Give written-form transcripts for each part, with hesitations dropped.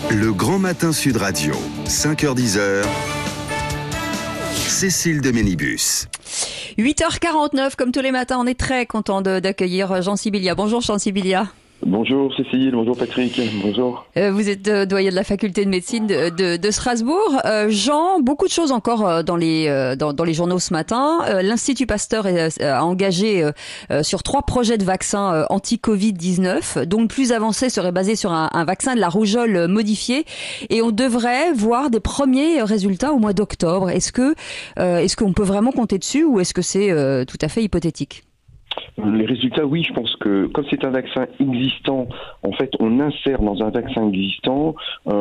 Le Grand Matin Sud Radio, 5h-10h, Cécile de Ménibus. 8h49, comme tous les matins, on est très content d'accueillir Jean Sibilia. Bonjour Jean Sibilia. Bonjour Cécile, bonjour Patrick, bonjour. Vous êtes doyen de la faculté de médecine de Strasbourg. Jean, beaucoup de choses encore dans les journaux ce matin. L'Institut Pasteur a engagé sur 3 projets de vaccins anti-Covid-19, dont le plus avancé serait basé sur un vaccin de la rougeole modifié. Et on devrait voir des premiers résultats au mois d'octobre. Est-ce qu'on peut vraiment compter dessus ou est-ce que c'est tout à fait hypothétique ? Les résultats, oui, je pense que comme c'est un vaccin existant, en fait, on insère dans un vaccin existant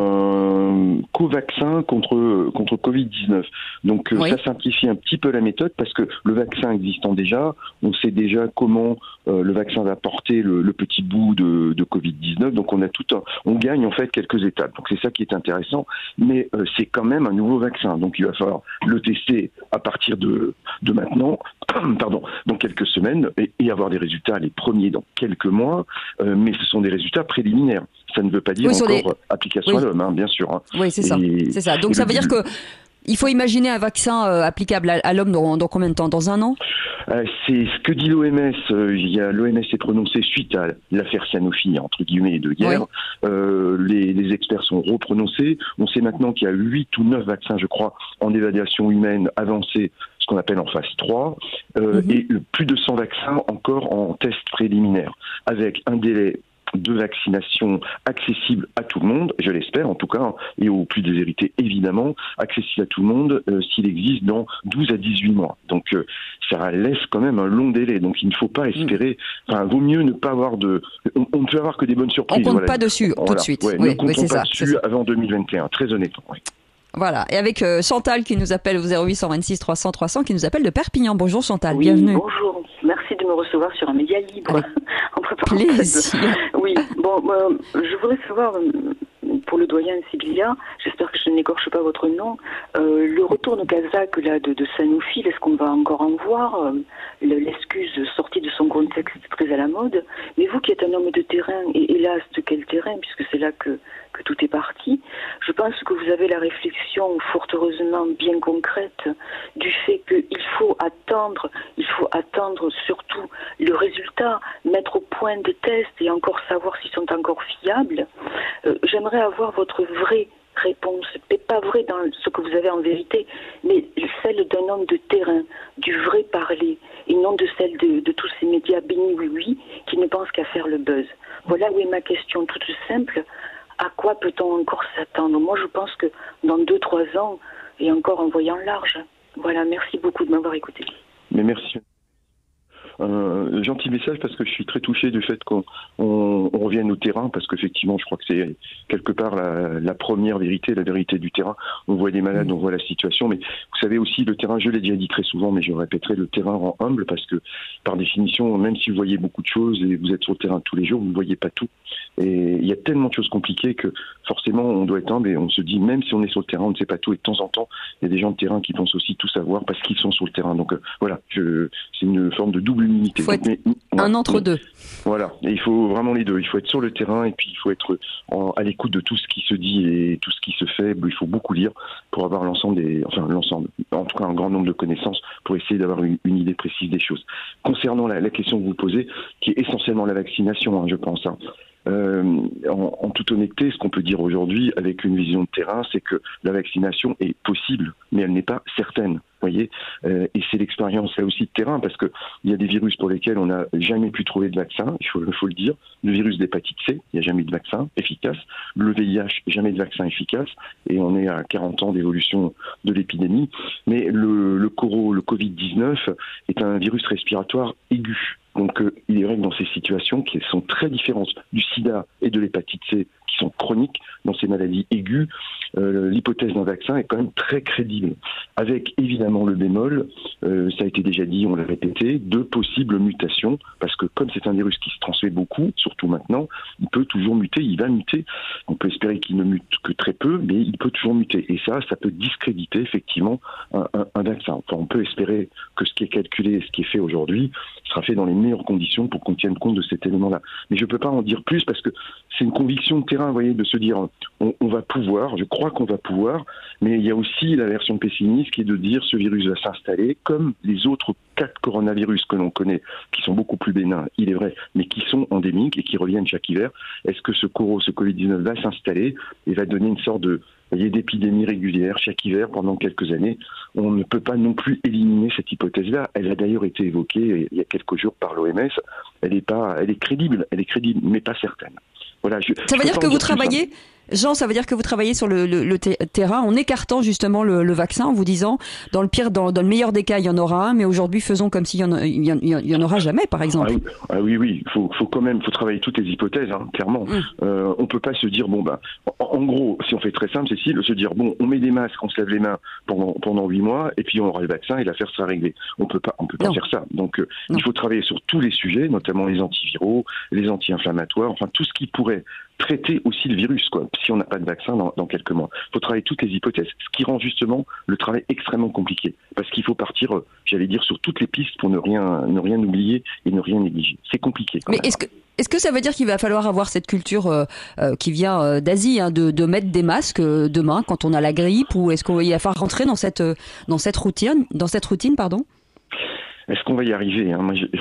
un covaccin contre Covid-19. Donc oui. Ça simplifie un petit peu la méthode parce que le vaccin existant déjà, on sait déjà comment le vaccin va porter le petit bout de Covid-19. Donc on gagne en fait quelques étapes. Donc c'est ça qui est intéressant, mais c'est quand même un nouveau vaccin. Donc il va falloir le tester à partir de maintenant, dans quelques semaines et avoir des résultats les premiers dans quelques mois, mais ce sont des résultats préliminaires. Ça ne veut pas dire application à l'homme, bien sûr. Oui, c'est ça. Donc ça veut dire que il faut imaginer un vaccin applicable à l'homme dans combien de temps ? Dans un an ? C'est ce que dit l'OMS. L'OMS s'est prononcé suite à l'affaire Sanofi, entre guillemets, de guerre. Oui. Les experts sont reprononcés. On sait maintenant qu'il y a 8 ou 9 vaccins, je crois, en évaluation humaine avancée, ce qu'on appelle en phase 3, et plus de 100 vaccins encore en test préliminaire, avec un délai de vaccination accessible à tout le monde, je l'espère en tout cas, et aux plus déshérités évidemment, accessible à tout le monde s'il existe dans 12 à 18 mois. Donc ça laisse quand même un long délai, donc il ne faut pas espérer, vaut mieux ne pas avoir on ne peut avoir que des bonnes surprises. On compte pas dessus tout de suite. Ne comptons pas dessus avant 2021, très honnêtement. Oui. Voilà, et avec Chantal qui nous appelle au 0826 300 300, qui nous appelle de Perpignan. Bonjour Chantal, oui, bienvenue. Bonjour, merci de me recevoir sur un média libre. Avec plaisir. Oui, je voudrais savoir, pour le doyen Sibilia, j'espère que je n'écorche pas votre nom, le retour de Kazakh là, de Sanofi, est-ce qu'on va encore en voir l'excuse sortie de son contexte très à la mode, mais vous qui êtes un homme de terrain, et hélas de quel terrain, puisque c'est là que tout est parti, je pense que vous avez la réflexion fort heureusement bien concrète du fait qu'il faut attendre surtout le résultat, mettre au point des tests et encore savoir s'ils sont encore fiables. J'aimerais avoir votre vraie réponse, mais pas vraie dans ce que vous avez en vérité, mais celle d'un homme de terrain, du vrai parler, et non de celle de tous ces médias bénis oui qui ne pensent qu'à faire le buzz. Voilà où est ma question toute simple. À quoi peut-on encore s'attendre ? Moi, je pense que dans 2-3 ans, et encore en voyant large. Voilà, merci beaucoup de m'avoir écouté. Mais merci. Gentil message parce que je suis très touché du fait qu'on revienne au terrain parce qu'effectivement je crois que c'est quelque part la première vérité, la vérité du terrain. On voit des malades, on voit la situation, mais vous savez aussi le terrain, je l'ai déjà dit très souvent mais je répéterai, le terrain rend humble parce que par définition, même si vous voyez beaucoup de choses et vous êtes sur le terrain tous les jours, vous ne voyez pas tout. Et il y a tellement de choses compliquées que forcément on doit être humble et on se dit même si on est sur le terrain, on ne sait pas tout et de temps en temps, il y a des gens de terrain qui pensent aussi tout savoir parce qu'ils sont sur le terrain. Donc voilà, c'est une forme de double unité. Il faut être un entre-deux. Voilà, et il faut vraiment les deux. Il faut être sur le terrain et puis il faut être à l'écoute de tout ce qui se dit et tout ce qui se fait. Il faut beaucoup lire pour avoir en tout cas un grand nombre de connaissances pour essayer d'avoir une idée précise des choses. Concernant la question que vous posez, qui est essentiellement la vaccination, je pense. En toute honnêteté, ce qu'on peut dire aujourd'hui avec une vision de terrain, c'est que la vaccination est possible, mais elle n'est pas certaine. Voyez, et c'est l'expérience là aussi de terrain parce que il y a des virus pour lesquels on n'a jamais pu trouver de vaccin, il faut le dire. Le virus d'hépatite C, il n'y a jamais eu de vaccin efficace. Le VIH, jamais de vaccin efficace. Et on est à 40 ans d'évolution de l'épidémie. Mais le Covid-19 est un virus respiratoire aigu. Donc il est vrai que dans ces situations qui sont très différentes du sida et de l'hépatite C, qui sont chroniques, dans ces maladies aiguës, l'hypothèse d'un vaccin est quand même très crédible, avec évidemment le bémol, ça a été déjà dit, on l'a répété, de possibles mutations, parce que comme c'est un virus qui se transmet beaucoup, surtout maintenant, il peut toujours muter, il va muter. On peut espérer qu'il ne mute que très peu, mais il peut toujours muter. Et ça peut discréditer effectivement un vaccin. Enfin, on peut espérer que ce qui est calculé, ce qui est fait aujourd'hui, sera fait dans les meilleures conditions pour qu'on tienne compte de cet élément-là. Mais je ne peux pas en dire plus parce que c'est une conviction de terrain, vous voyez, de se dire on va pouvoir, je crois qu'on va pouvoir, mais il y a aussi la version pessimiste qui est de dire ce virus va s'installer comme les autres 4 coronavirus que l'on connaît, qui sont beaucoup plus bénins, il est vrai, mais qui sont endémiques et qui reviennent chaque hiver. Est-ce que ce Covid-19 va s'installer et va donner une sorte d'épidémie régulière chaque hiver pendant quelques années? On ne peut pas non plus éliminer cette hypothèse-là. Elle a d'ailleurs été évoquée il y a quelques jours par l'OMS. Elle est crédible, mais pas certaine. Voilà, ça veut dire que vous travaillez, Jean, ça veut dire que vous travaillez sur le terrain en écartant justement le vaccin, en vous disant dans le meilleur des cas il y en aura un, mais aujourd'hui faisons comme s'il y en aura jamais, par exemple. Oui, il faut quand même travailler toutes les hypothèses, clairement. On peut pas se dire en gros, si on fait très simple, Cécile, se dire on met des masques, on se lave les mains pendant 8 mois et puis on aura le vaccin et l'affaire sera réglée. On peut pas faire ça. Donc il faut travailler sur tous les sujets, notamment les antiviraux, les anti-inflammatoires, enfin tout ce qui pourrait traiter aussi le virus, si on n'a pas de vaccin dans quelques mois. Il faut travailler toutes les hypothèses, ce qui rend justement le travail extrêmement compliqué, parce qu'il faut partir, sur toutes les pistes pour ne rien oublier et ne rien négliger. C'est compliqué. Mais est-ce que ça veut dire qu'il va falloir avoir cette culture qui vient d'Asie, de mettre des masques demain quand on a la grippe, ou est-ce qu'il va falloir rentrer dans cette routine, pardon? Est-ce qu'on va y arriver,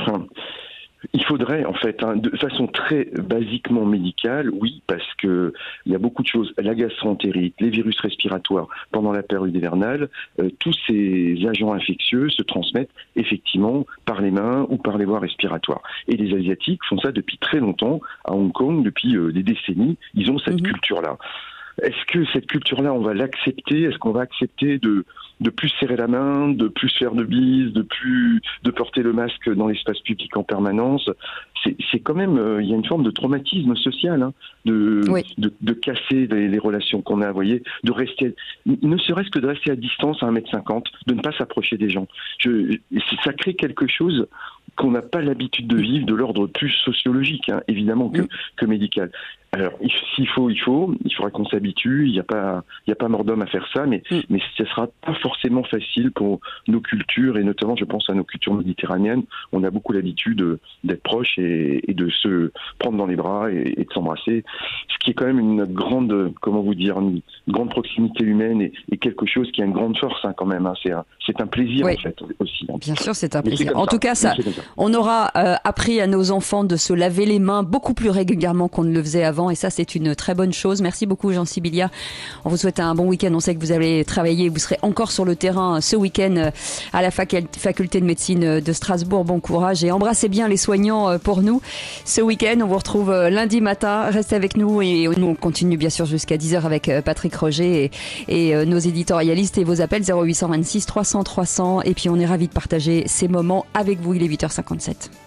il faudrait, en fait, de façon très basiquement médicale, oui, parce que il y a beaucoup de choses. La gastroentérite, les virus respiratoires pendant la période hivernale, tous ces agents infectieux se transmettent effectivement par les mains ou par les voies respiratoires. Et les Asiatiques font ça depuis très longtemps. À Hong Kong, depuis des décennies, ils ont cette culture-là. Est-ce que cette culture-là, on va l'accepter? Est-ce qu'on va accepter de plus serrer la main, de plus faire de bises, de porter le masque dans l'espace public en permanence? C'est quand même, il y a une forme de traumatisme social, de casser les relations qu'on a, vous voyez, de rester, ne serait-ce que de rester à distance à 1m50, de ne pas s'approcher des gens. Ça crée quelque chose qu'on n'a pas l'habitude de vivre, de l'ordre plus sociologique, évidemment, que médical. Alors, s'il faut, il faudra qu'on s'habitue. Il n'y a pas mort d'homme à faire ça, mais ce sera pas forcément facile pour nos cultures, et notamment, je pense à nos cultures méditerranéennes. On a beaucoup l'habitude d'être proches et de se prendre dans les bras et de s'embrasser, ce qui est quand même une grande, une grande proximité humaine et quelque chose qui a une grande force, quand même. C'est un plaisir, en fait, aussi. Bien sûr, c'est un plaisir. En tout cas, on aura appris à nos enfants de se laver les mains beaucoup plus régulièrement qu'on ne le faisait avant. Et ça, c'est une très bonne chose. Merci beaucoup, Jean Sibilia. On vous souhaite un bon week-end. On sait que vous allez travailler. Vous serez encore sur le terrain ce week-end à la faculté de médecine de Strasbourg. Bon courage et embrassez bien les soignants pour nous. Ce week-end, on vous retrouve lundi matin. Restez avec nous et nous, on continue bien sûr jusqu'à 10h avec Patrick Roger et nos éditorialistes et vos appels 0826 300 300. Et puis, on est ravis de partager ces moments avec vous. Il est 8h57.